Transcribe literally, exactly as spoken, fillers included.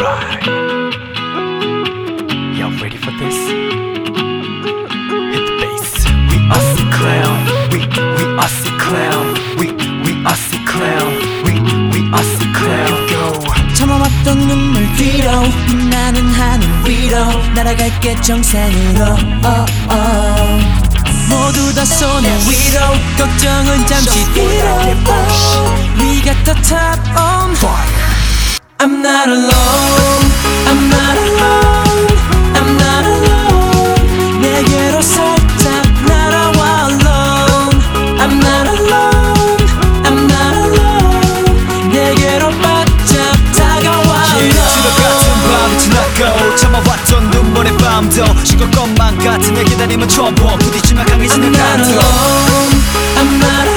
Right. Y'all ready for this? Hit the bass. We Aussie clown. We we Aussie clown. We we Aussie clown. We we Aussie clown. Go. 참아왔던 눈물 뒤로 나는 하늘 위로 날아갈게 정상으로 oh, oh. 모두 다 손을 위로 걱정은 잠시 뒤로 oh. We got the top on fire. I'm not alone. I'm not alone. I'm not alone. 내게로 살짝 날아와 alone. I'm not alone. I'm not alone. 내게로 바짝 다가와 alone. 일주일 같은 밤이 지나고 참아왔던 눈물의 밤도 식을 것만 같은 내 기다림은 처음 봄 부딪히며 강해지는 I'm not 감동 alone. I'm not alone.